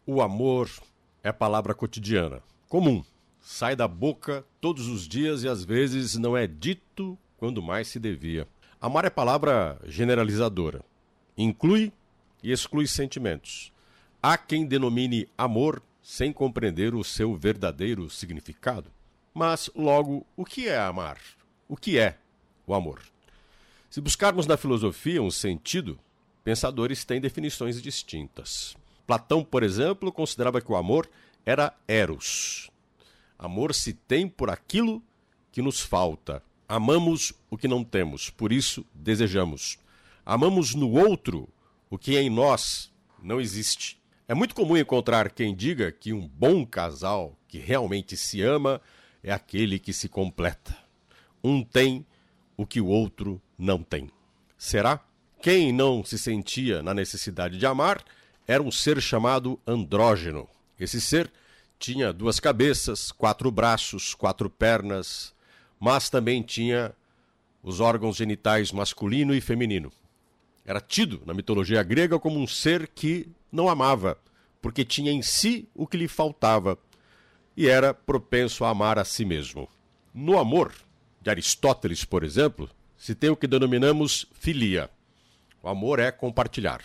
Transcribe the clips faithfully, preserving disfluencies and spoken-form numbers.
O amor é palavra cotidiana, comum. Sai da boca todos os dias e às vezes não é dito quando mais se devia. Amar é palavra generalizadora. Inclui e exclui sentimentos. Há quem denomine amor sem compreender o seu verdadeiro significado. Mas, logo, o que é amar? O que é o amor? Se buscarmos na filosofia um sentido, pensadores têm definições distintas. Platão, por exemplo, considerava que o amor era eros. Amor se tem por aquilo que nos falta. Amamos o que não temos, por isso desejamos. Amamos no outro o que em nós não existe. É muito comum encontrar quem diga que um bom casal que realmente se ama é aquele que se completa. Um tem o que o outro não tem. Será? Quem não se sentia na necessidade de amar era um ser chamado andrógeno. Esse ser tinha duas cabeças, quatro braços, quatro pernas, mas também tinha os órgãos genitais masculino e feminino. Era tido na mitologia grega como um ser que não amava, porque tinha em si o que lhe faltava, e era propenso a amar a si mesmo. No amor de Aristóteles, por exemplo, se tem o que denominamos filia. O amor é compartilhar.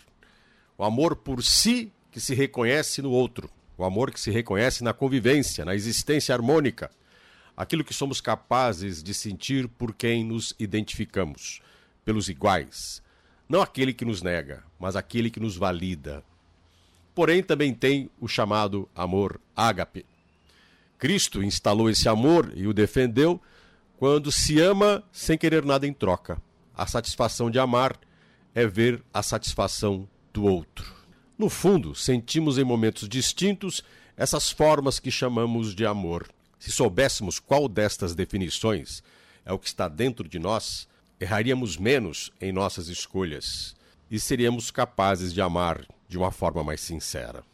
O amor por si que se reconhece no outro. O amor que se reconhece na convivência, na existência harmônica. Aquilo que somos capazes de sentir por quem nos identificamos, pelos iguais. Não aquele que nos nega, mas aquele que nos valida. Porém, também tem o chamado amor ágape. Cristo instalou esse amor e o defendeu quando se ama sem querer nada em troca. A satisfação de amar é ver a satisfação do outro. No fundo, sentimos em momentos distintos essas formas que chamamos de amor. Se soubéssemos qual destas definições é o que está dentro de nós, erraríamos menos em nossas escolhas e seríamos capazes de amar de uma forma mais sincera.